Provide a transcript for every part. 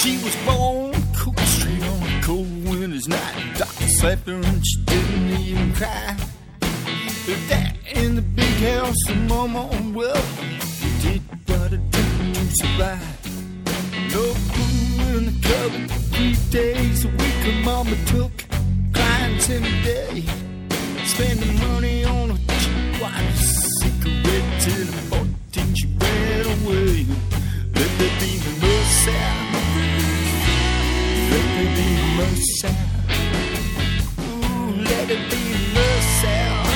She was born cold, straight on a cold winter's night. Doctor slapped her and she didn't even cry. But that in the big house, the mama, well, did what it took to survive. No food in the cupboard, 3 days a week. Her mama took clients in a day, spending money on a cheap white cigarette till the 14 she ran away. Let there be mercy, let there be mercy. Ooh, let there be mercy,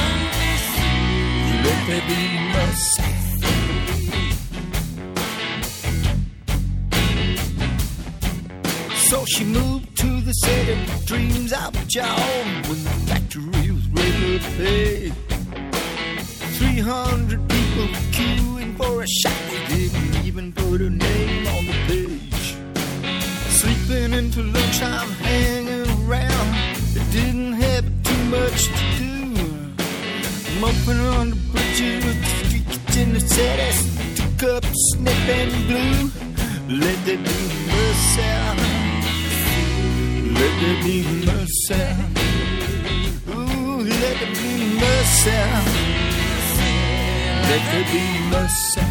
let there be mercy. So she moved to the city, dreams of job, when the factory was ready to pay. 300 people queuing for a shot. They didn't even put her name on the page. Sleeping into lunchtime, hanging around. They didn't have too much to do. Moping on the bridges with the streets in the city. 2 cups, sniffing blue. Let there be mercy, let there be mercy. Ooh, let there be mercy, let there be mercy.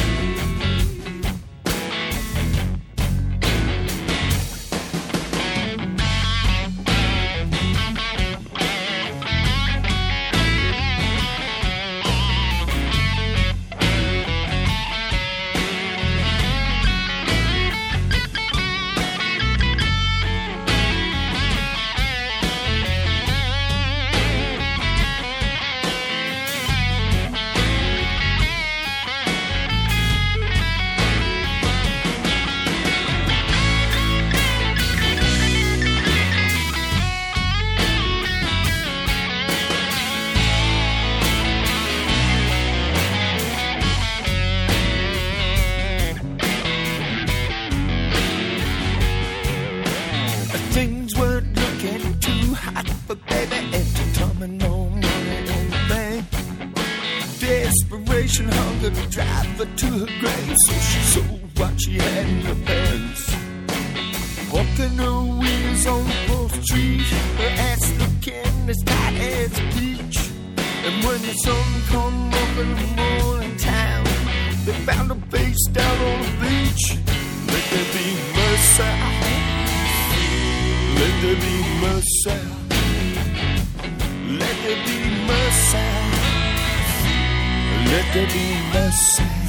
Things were looking too hot for baby, empty tummy, no money in the bank. Desperation, hunger to drive her to her grave, so she sold what she had in her pants. Walking her wheels on the 4th Street, her ass looking as tight as a peach. And when the sun come up in the morning time, they found her face down on the beach. Let there be mercy, let there be mercy, let there be mercy, let there be mercy.